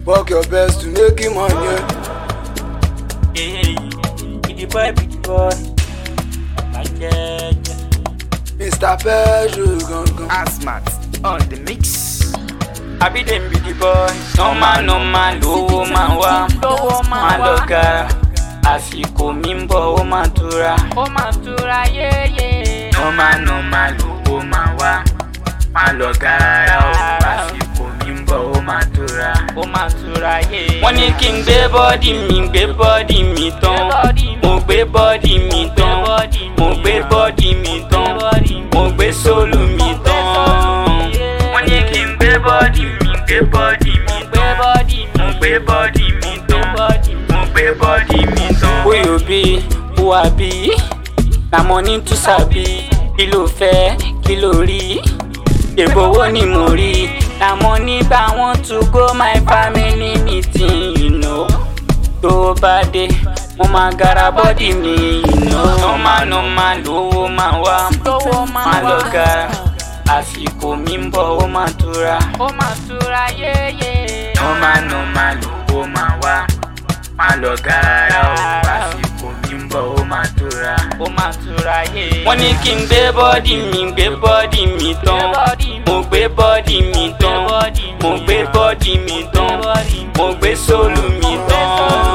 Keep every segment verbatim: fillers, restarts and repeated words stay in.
Work your best to make him money. Hey, be the boy, be the boy. My yeah, Mister Pedro, gun gun. Asmat on the mix. I be them be the boy. No man, no man, lowo man wa, lowo man loga. Àsìkò mi ń bọ̀ ó máa tura, ó máa tura yéyé. No man, no man, lowo man wa, má lọ gara o. Àsìkò mi ń bọ̀ ó máa tura, ó máa tura yéyé. Wọ́n ní kí n gbé bọ́dì mi, gbé bọ́dì mi tán. Mo gbé bọ́dì mi tán, mo gbé bọ́dì mi tán, mo gbé sólù mi tán. Wọ́n ní kí n gbé bọ́dì mi, gbé bọ́dì mi tán. Mo gbé bọ́dì mi tán, mo gbé bọ́dì mi tán. Who you be, who I be? Na money to sabi. Kí ló fẹ́, kí ló rí? Èbówó ni mo rí. Na money but I want to go my family meeting, you know. Tó bá dé, mo máa gara bọ́dì mi, you know. No man, no man, lówó máa wá, máa lọ gara. Àsìkò mi ń bọ̀ ó máa tura, ó máa tura yéyé. No man, no man, lówó máa wá, máa lọ gara o. Àsìkò mi ń bọ̀ ó máa tura, ó máa tura yéyé. Wọ́n ní kí n gbé bọ́dì mi, gbé bọ́dì mi tán. Mo gbé bọ́dì mi tán, mo gbé bọ́dì mi tán, mo gbé sólù mi tán.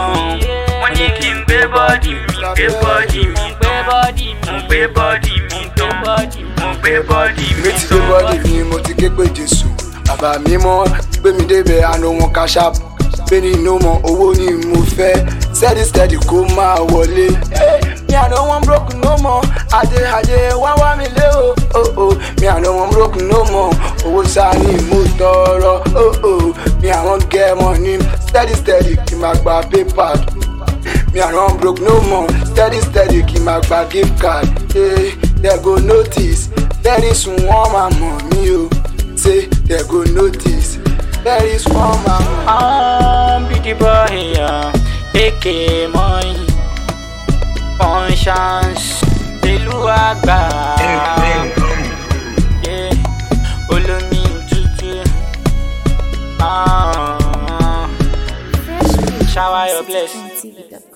Wọ́n ní kí n gbé bọ́dì mi, gbé bọ́dì mi tán. Mo gbé bọ́dì mi tán, mo gbé bọ́dì mi Mi ti gbé tán. bọ́dì mi, mo ti ké pé Jésù. Bàbá mi mọ́, gbé mi débẹ̀ àná wọn ká ṣáàpù. Bẹ́ẹ̀ni inú mọ owó ni mo fẹ́. Steady steady kó máa wọlé. Mi àná wọn broke no more. Adé adé wá wá mi lé o. Oh, oh. Mi àná wọn broke no more. Owó sáà ni mo tọrọ. Oh, oh. Mi àwọn get money. Steady steady kí n máa gba paypal. Mi àná wọn broke no more. Steady steady kí n máa gba gift card. Hey, they go notice. Very soon wọ́n máa mọ̀ mí o. Say they go notice. Very soon wọ́n máa mọ̀. I'm be the boy, yeah. A K money, conscience, ìlú àgbà. Yeah, olómi tútù. Ah, shower your blessing.